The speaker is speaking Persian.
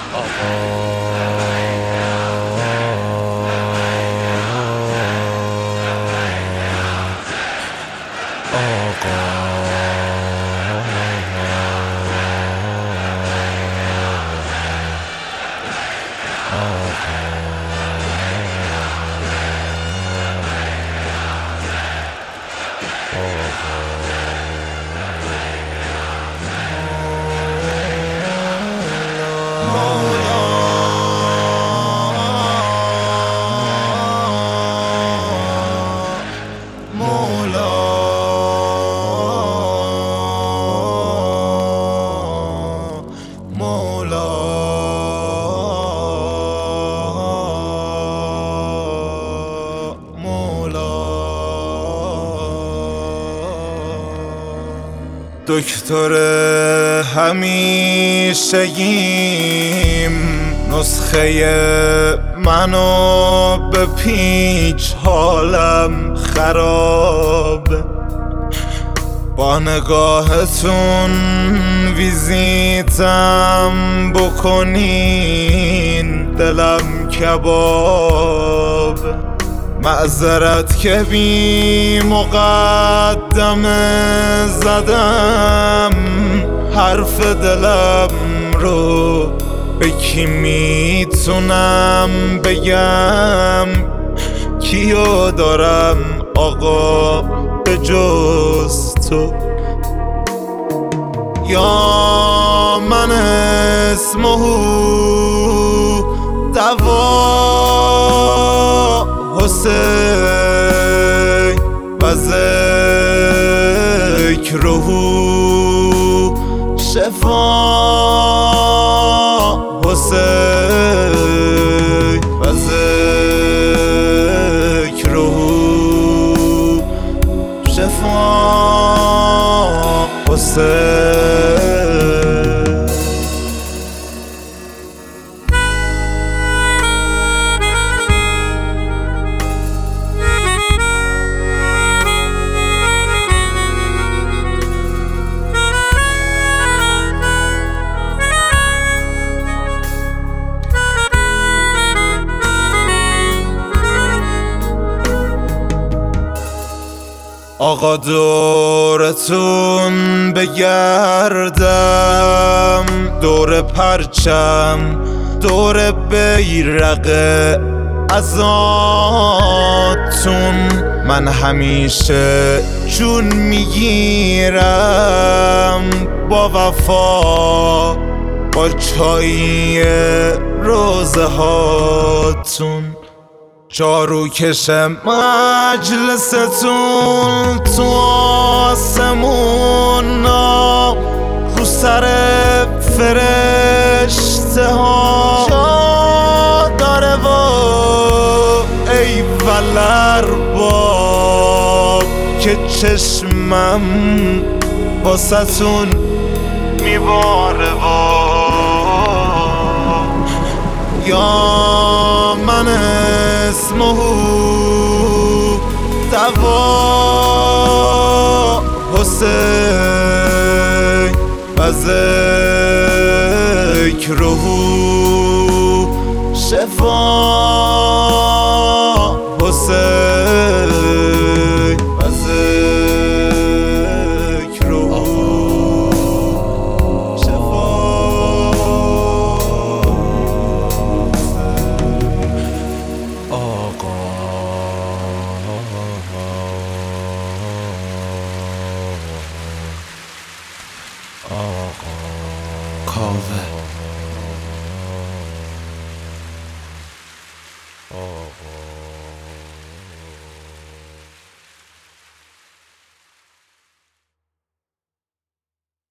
دکتر همیشگیم نسخه منو به پیچ، حالم خراب. با نگاهتون ویزیتم بکنین، دلم کباب. معذرت که بی مقدمه زدم حرف دلم رو، به کی میتونم بگم؟ کیو دارم آقا به جز تو؟ یا من اسمه دوا حسین و ذکره شفا حسین و ذکره شفا حسین. آقا دورتون بگردم، دور پرچم، دور بیرق ازاتون. من همیشه جون میگیرم با وفا، با چای روزه هاتون. جاروکش مجلستون تو آسمون، رو سر فرشته ها جا داره و ای ولرباب که چشمم واسه‌تون میباره. و یا من اسمه دوا حسین و ذکره شفا حسین و ذکره شفا. کاوه